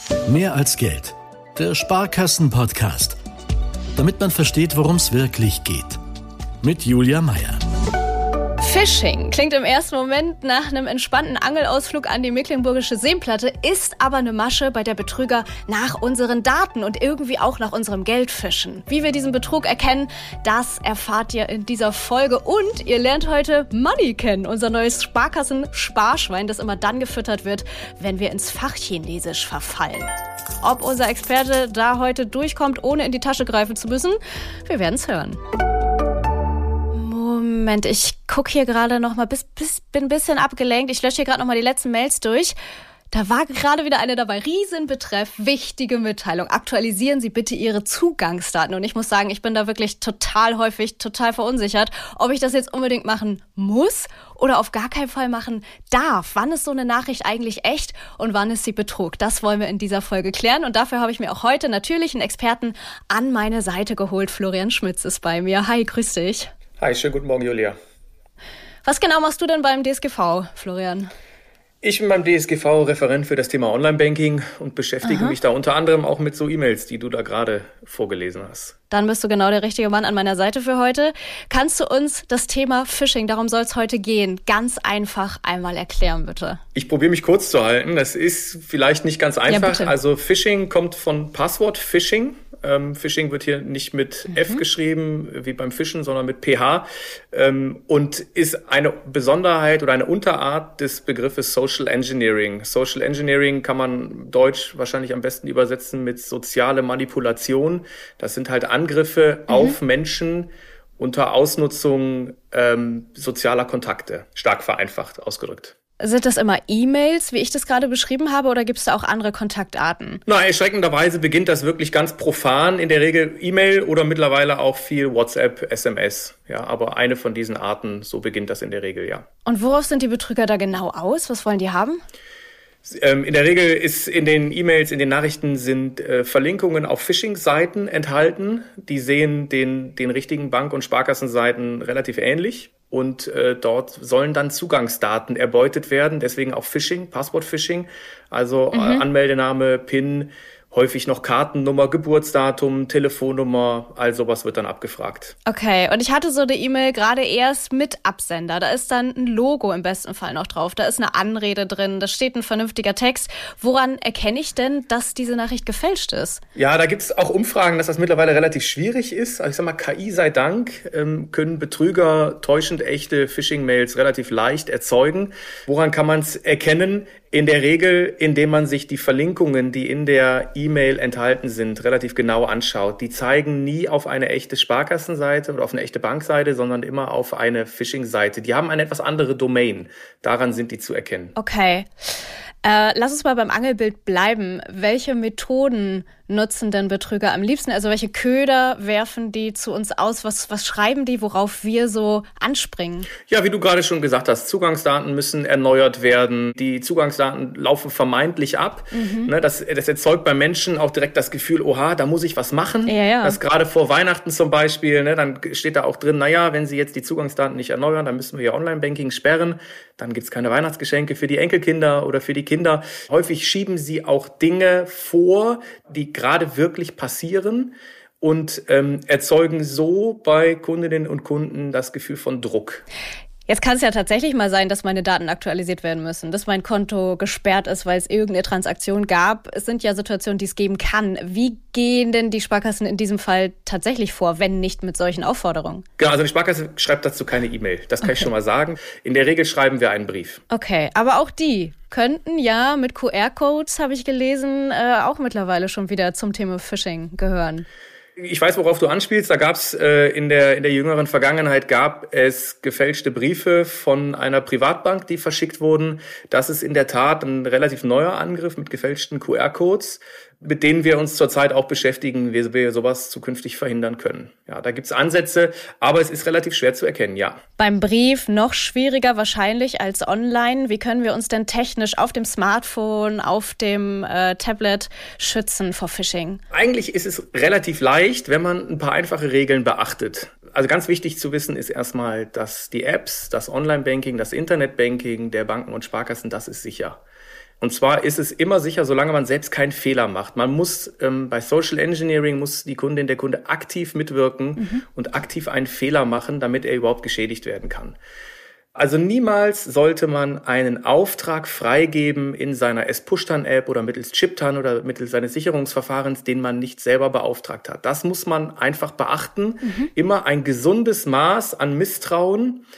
Mehr als Geld. Der Sparkassen-Podcast. Damit man versteht, worum es wirklich geht. Mit Julia Meyer. Phishing klingt im ersten Moment nach einem entspannten Angelausflug an die Mecklenburgische Seenplatte, ist aber eine Masche, bei der Betrüger nach unseren Daten und irgendwie auch nach unserem Geld fischen. Wie wir diesen Betrug erkennen, das erfahrt ihr in dieser Folge. Und ihr lernt heute Money kennen, unser neues Sparkassen-Sparschwein, das immer dann gefüttert wird, wenn wir ins Fachchinesisch verfallen. Ob unser Experte da heute durchkommt, ohne in die Tasche greifen zu müssen, wir werden es hören. Moment, ich gucke hier gerade noch mal, bin ein bisschen abgelenkt. Ich lösche hier gerade noch mal die letzten Mails durch. Da war gerade wieder eine dabei. Riesenbetreff, wichtige Mitteilung. Aktualisieren Sie bitte Ihre Zugangsdaten. Und ich muss sagen, ich bin da wirklich total verunsichert, ob ich das jetzt unbedingt machen muss oder auf gar keinen Fall machen darf. Wann ist so eine Nachricht eigentlich echt und wann ist sie Betrug? Das wollen wir in dieser Folge klären. Und dafür habe ich mir auch heute natürlich einen Experten an meine Seite geholt. Florian Schmitz ist bei mir. Hi, grüß dich. Hi, schönen guten Morgen, Julia. Was genau machst du denn beim DSGV, Florian? Ich bin beim DSGV Referent für das Thema Online-Banking und beschäftige mich da unter anderem auch mit so E-Mails, die du da gerade vorgelesen hast. Dann bist du genau der richtige Mann an meiner Seite für heute. Kannst du uns das Thema Phishing, darum soll es heute gehen, ganz einfach einmal erklären, bitte? Ich probiere mich kurz zu halten. Das ist vielleicht nicht ganz einfach. Ja, also Phishing kommt von Passwort-Phishing. Phishing wird hier nicht mit F geschrieben, wie beim Fischen, sondern mit PH und ist eine Besonderheit oder eine Unterart des Begriffes Social Engineering. Social Engineering kann man deutsch wahrscheinlich am besten übersetzen mit soziale Manipulation. Das sind halt Angriffe auf Menschen unter Ausnutzung sozialer Kontakte, stark vereinfacht ausgedrückt. Sind das immer E-Mails, wie ich das gerade beschrieben habe, oder gibt es da auch andere Kontaktarten? Na, erschreckenderweise beginnt das wirklich ganz profan, in der Regel E-Mail oder mittlerweile auch viel WhatsApp, SMS. Ja, aber eine von diesen Arten, so beginnt das in der Regel, ja. Und worauf sind die Betrüger da genau aus? Was wollen die haben? In der Regel ist in den E-Mails, in den Nachrichten sind Verlinkungen auf Phishing-Seiten enthalten. Die sehen den richtigen Bank- und Sparkassenseiten relativ ähnlich. Und dort sollen dann Zugangsdaten erbeutet werden, deswegen auch Phishing, Passwort-Phishing, also Anmeldename, PIN, häufig noch Kartennummer, Geburtsdatum, Telefonnummer, all sowas wird dann abgefragt. Okay, und ich hatte so eine E-Mail gerade erst mit Absender. Da ist dann ein Logo im besten Fall noch drauf. Da ist eine Anrede drin, da steht ein vernünftiger Text. Woran erkenne ich denn, dass diese Nachricht gefälscht ist? Ja, da gibt's auch Umfragen, dass das mittlerweile relativ schwierig ist. Also ich sag mal, KI sei Dank können Betrüger täuschend echte Phishing-Mails relativ leicht erzeugen. Woran kann man es erkennen? In der Regel, indem man sich die Verlinkungen, die in der E-Mail enthalten sind, relativ genau anschaut. Die zeigen nie auf eine echte Sparkassenseite oder auf eine echte Bankseite, sondern immer auf eine Phishing-Seite. Die haben eine etwas andere Domain. Daran sind die zu erkennen. Okay. Lass uns mal beim Angelbild bleiben. Welche Methoden nutzen denn Betrüger am liebsten? Also welche Köder werfen die zu uns aus? Was schreiben die, worauf wir so anspringen? Ja, wie du gerade schon gesagt hast, Zugangsdaten müssen erneuert werden. Die Zugangsdaten laufen vermeintlich ab. Das erzeugt beim Menschen auch direkt das Gefühl, oha, da muss ich was machen. Ja. Das gerade vor Weihnachten zum Beispiel, dann steht da auch drin, naja, wenn Sie jetzt die Zugangsdaten nicht erneuern, dann müssen wir Ihr Online-Banking sperren. Dann gibt's keine Weihnachtsgeschenke für die Enkelkinder oder für die Kinder. Häufig schieben sie auch Dinge vor, die gerade wirklich passieren und erzeugen so bei Kundinnen und Kunden das Gefühl von Druck. Jetzt kann es ja tatsächlich mal sein, dass meine Daten aktualisiert werden müssen, dass mein Konto gesperrt ist, weil es irgendeine Transaktion gab. Es sind ja Situationen, die es geben kann. Wie gehen denn die Sparkassen in diesem Fall tatsächlich vor, wenn nicht mit solchen Aufforderungen? Genau, also die Sparkasse schreibt dazu keine E-Mail. Das kann ich schon mal sagen. In der Regel schreiben wir einen Brief. Okay, aber auch die könnten ja mit QR-Codes, habe ich gelesen, auch mittlerweile schon wieder zum Thema Phishing gehören. Ich weiß, worauf du anspielst. Da gab's in der jüngeren Vergangenheit gab es gefälschte Briefe von einer Privatbank, die verschickt wurden. Das ist in der Tat ein relativ neuer Angriff mit gefälschten QR-Codes, mit denen wir uns zurzeit auch beschäftigen, wie wir sowas zukünftig verhindern können. Ja, da gibt's Ansätze, aber es ist relativ schwer zu erkennen, ja. Beim Brief noch schwieriger wahrscheinlich als online. Wie können wir uns denn technisch auf dem Smartphone, auf dem Tablet schützen vor Phishing? Eigentlich ist es relativ leicht, wenn man ein paar einfache Regeln beachtet. Also ganz wichtig zu wissen ist erstmal, dass die Apps, das Online-Banking, das Internet-Banking der Banken und Sparkassen, das ist sicher. Und zwar ist es immer sicher, solange man selbst keinen Fehler macht. Man muss bei Social Engineering muss die Kundin, der Kunde aktiv mitwirken und aktiv einen Fehler machen, damit er überhaupt geschädigt werden kann. Also niemals sollte man einen Auftrag freigeben in seiner S-Push-Tan-App oder mittels Chip-Tan oder mittels seines Sicherungsverfahrens, den man nicht selber beauftragt hat. Das muss man einfach beachten. Immer ein gesundes Maß an Misstrauen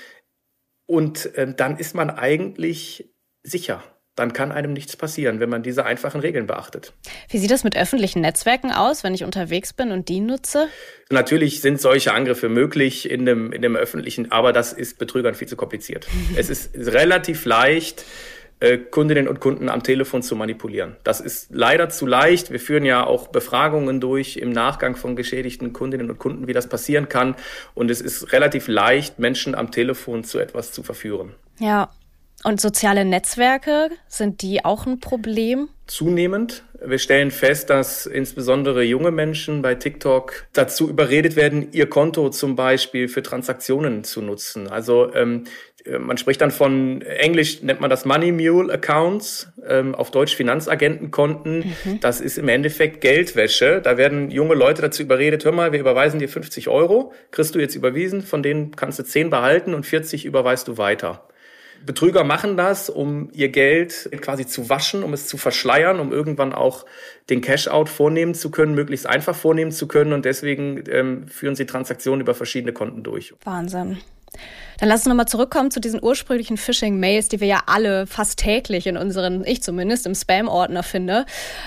und dann ist man eigentlich sicher. Dann kann einem nichts passieren, wenn man diese einfachen Regeln beachtet. Wie sieht das mit öffentlichen Netzwerken aus, wenn ich unterwegs bin und die nutze? Natürlich sind solche Angriffe möglich in dem öffentlichen, aber das ist Betrügern viel zu kompliziert. Es ist relativ leicht, Kundinnen und Kunden am Telefon zu manipulieren. Das ist leider zu leicht. Wir führen ja auch Befragungen durch im Nachgang von geschädigten Kundinnen und Kunden, wie das passieren kann. Und es ist relativ leicht, Menschen am Telefon zu etwas zu verführen. Ja. Und soziale Netzwerke, sind die auch ein Problem? Zunehmend. Wir stellen fest, dass insbesondere junge Menschen bei TikTok dazu überredet werden, ihr Konto zum Beispiel für Transaktionen zu nutzen. Also man spricht dann von, Englisch nennt man das Money Mule Accounts, auf Deutsch Finanzagentenkonten. Das ist im Endeffekt Geldwäsche. Da werden junge Leute dazu überredet, hör mal, wir überweisen dir 50 €, kriegst du jetzt überwiesen, von denen kannst du 10 behalten und 40 überweist du weiter. Betrüger machen das, um ihr Geld quasi zu waschen, um es zu verschleiern, um irgendwann auch den Cash-out vornehmen zu können, möglichst einfach vornehmen zu können. Und deswegen führen sie Transaktionen über verschiedene Konten durch. Wahnsinn. Dann lass uns nochmal zurückkommen zu diesen ursprünglichen Phishing-Mails, die wir ja alle fast täglich in unseren, ich zumindest, im Spam-Ordner finde.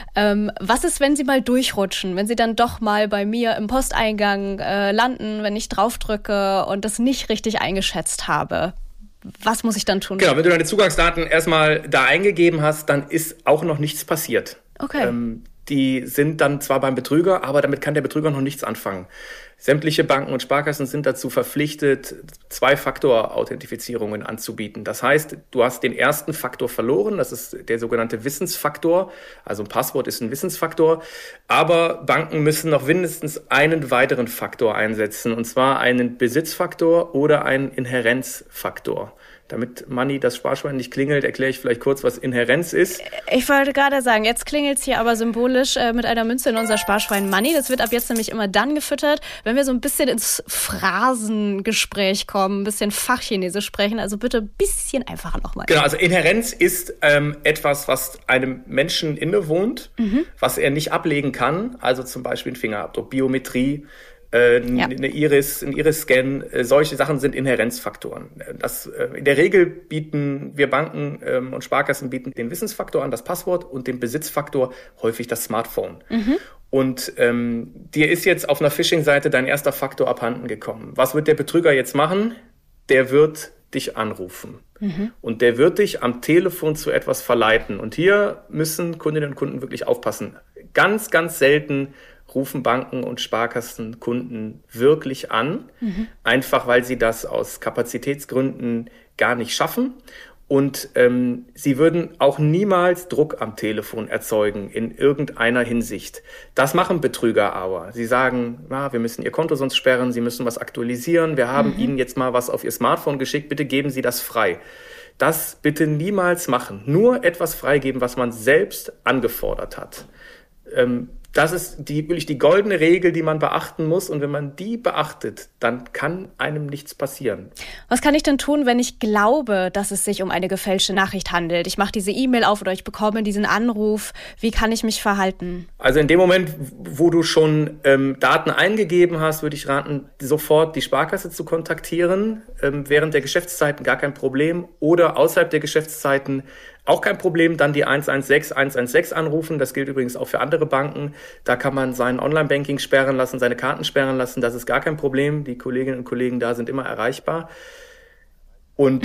Was ist, wenn sie mal durchrutschen, wenn sie dann doch mal bei mir im Posteingang landen, wenn ich draufdrücke und das nicht richtig eingeschätzt habe? Was muss ich dann tun? Genau, wenn du deine Zugangsdaten erstmal da eingegeben hast, dann ist auch noch nichts passiert. Okay. Die sind dann zwar beim Betrüger, aber damit kann der Betrüger noch nichts anfangen. Sämtliche Banken und Sparkassen sind dazu verpflichtet, 2-Faktor-Authentifizierungen anzubieten. Das heißt, du hast den ersten Faktor verloren, das ist der sogenannte Wissensfaktor. Also ein Passwort ist ein Wissensfaktor. Aber Banken müssen noch mindestens einen weiteren Faktor einsetzen, und zwar einen Besitzfaktor oder einen Inhärenzfaktor. Damit Manni, das Sparschwein nicht klingelt, erkläre ich vielleicht kurz, was Inhärenz ist. Ich wollte gerade sagen, jetzt klingelt es hier aber symbolisch mit einer Münze in unser Sparschwein Manni. Das wird ab jetzt nämlich immer dann gefüttert, wenn wir so ein bisschen ins Phrasengespräch kommen, ein bisschen Fachchinesisch sprechen. Also bitte ein bisschen einfacher nochmal. Genau, also Inhärenz ist etwas, was einem Menschen innewohnt, was er nicht ablegen kann. Also zum Beispiel ein Fingerabdruck, Biometrie, eine Iris, ein Iris-Scan, solche Sachen sind Inhärenzfaktoren. In der Regel bieten wir Banken und Sparkassen bieten den Wissensfaktor an, das Passwort, und den Besitzfaktor, häufig das Smartphone. Und dir ist jetzt auf einer Phishing-Seite dein erster Faktor abhanden gekommen. Was wird der Betrüger jetzt machen? Der wird dich anrufen. Und der wird dich am Telefon zu etwas verleiten. Und hier müssen Kundinnen und Kunden wirklich aufpassen. Ganz, ganz selten rufen Banken und Sparkassen Kunden wirklich an, einfach weil sie das aus Kapazitätsgründen gar nicht schaffen. Und sie würden auch niemals Druck am Telefon erzeugen in irgendeiner Hinsicht. Das machen Betrüger aber. Sie sagen, wir müssen Ihr Konto sonst sperren, Sie müssen was aktualisieren, wir haben Ihnen jetzt mal was auf Ihr Smartphone geschickt, bitte geben Sie das frei. Das bitte niemals machen. Nur etwas freigeben, was man selbst angefordert hat. Das ist wirklich die goldene Regel, die man beachten muss. Und wenn man die beachtet, dann kann einem nichts passieren. Was kann ich denn tun, wenn ich glaube, dass es sich um eine gefälschte Nachricht handelt? Ich mache diese E-Mail auf oder ich bekomme diesen Anruf. Wie kann ich mich verhalten? Also in dem Moment, wo du schon Daten eingegeben hast, würde ich raten, sofort die Sparkasse zu kontaktieren. Während der Geschäftszeiten gar kein Problem. Oder außerhalb der Geschäftszeiten auch kein Problem, dann die 116 anrufen. Das gilt übrigens auch für andere Banken. Da kann man sein Online-Banking sperren lassen, seine Karten sperren lassen. Das ist gar kein Problem. Die Kolleginnen und Kollegen da sind immer erreichbar. Und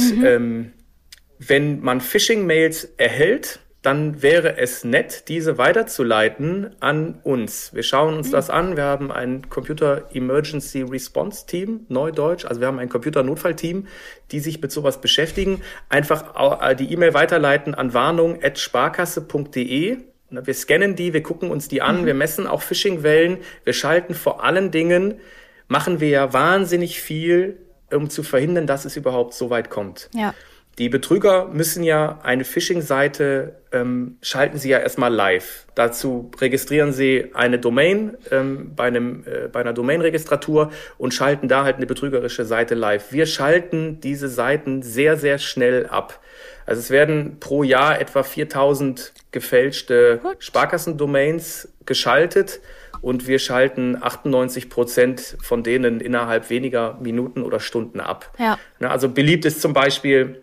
wenn man Phishing-Mails erhält, dann wäre es nett, diese weiterzuleiten an uns. Wir schauen uns das an. Wir haben ein Computer Emergency Response Team, Neudeutsch. Also wir haben ein Computer-Notfallteam, die sich mit sowas beschäftigen. Einfach die E-Mail weiterleiten an warnung@sparkasse.de. Wir scannen die, wir gucken uns die an, wir messen auch Phishing-Wellen. Wir schalten vor allen Dingen, machen wir ja wahnsinnig viel, um zu verhindern, dass es überhaupt so weit kommt. Ja. Die Betrüger müssen ja eine Phishing-Seite, schalten sie ja erstmal live. Dazu registrieren sie eine Domain bei einer Domain-Registratur und schalten da halt eine betrügerische Seite live. Wir schalten diese Seiten sehr, sehr schnell ab. Also es werden pro Jahr etwa 4000 gefälschte Sparkassendomains geschaltet und wir schalten 98% von denen innerhalb weniger Minuten oder Stunden ab. Ja. Also beliebt ist zum Beispiel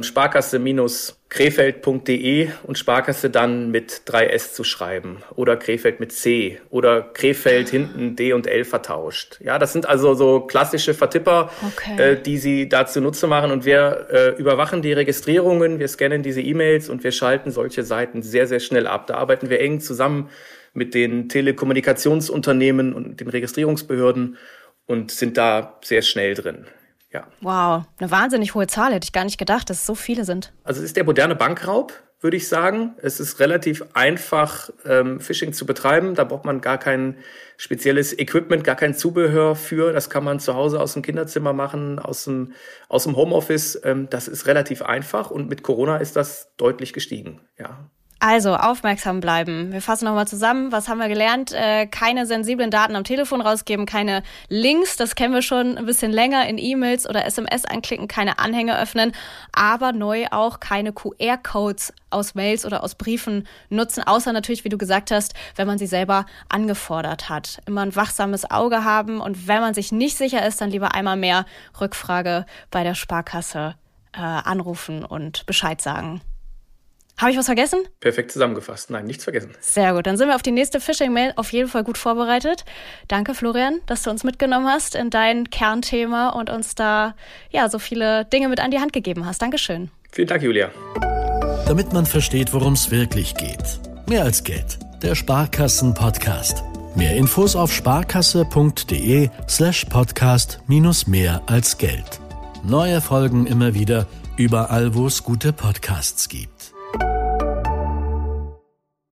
Sparkasse-Krefeld.de und Sparkasse dann mit 3S zu schreiben oder Krefeld mit C oder Krefeld hinten D und L vertauscht. Ja, das sind also so klassische Vertipper, die sie da zunutze machen und wir überwachen die Registrierungen, wir scannen diese E-Mails und wir schalten solche Seiten sehr, sehr schnell ab. Da arbeiten wir eng zusammen mit den Telekommunikationsunternehmen und den Registrierungsbehörden und sind da sehr schnell drin. Ja. Wow, eine wahnsinnig hohe Zahl, hätte ich gar nicht gedacht, dass es so viele sind. Also es ist der moderne Bankraub, würde ich sagen. Es ist relativ einfach, Phishing zu betreiben. Da braucht man gar kein spezielles Equipment, gar kein Zubehör für. Das kann man zu Hause aus dem Kinderzimmer machen, aus dem Homeoffice. Das ist relativ einfach und mit Corona ist das deutlich gestiegen, ja. Also, aufmerksam bleiben. Wir fassen nochmal zusammen. Was haben wir gelernt? Keine sensiblen Daten am Telefon rausgeben, keine Links, das kennen wir schon ein bisschen länger, in E-Mails oder SMS anklicken, keine Anhänge öffnen, aber neu auch keine QR-Codes aus Mails oder aus Briefen nutzen, außer natürlich, wie du gesagt hast, wenn man sie selber angefordert hat. Immer ein wachsames Auge haben und wenn man sich nicht sicher ist, dann lieber einmal mehr Rückfrage bei der Sparkasse anrufen und Bescheid sagen. Habe ich was vergessen? Perfekt zusammengefasst. Nein, nichts vergessen. Sehr gut. Dann sind wir auf die nächste Phishing-Mail auf jeden Fall gut vorbereitet. Danke, Florian, dass du uns mitgenommen hast in dein Kernthema und uns da so viele Dinge mit an die Hand gegeben hast. Dankeschön. Vielen Dank, Julia. Damit man versteht, worum es wirklich geht. Mehr als Geld. Der Sparkassen-Podcast. Mehr Infos auf sparkasse.de/podcast-mehr als Geld. Neue Folgen immer wieder, überall, wo es gute Podcasts gibt.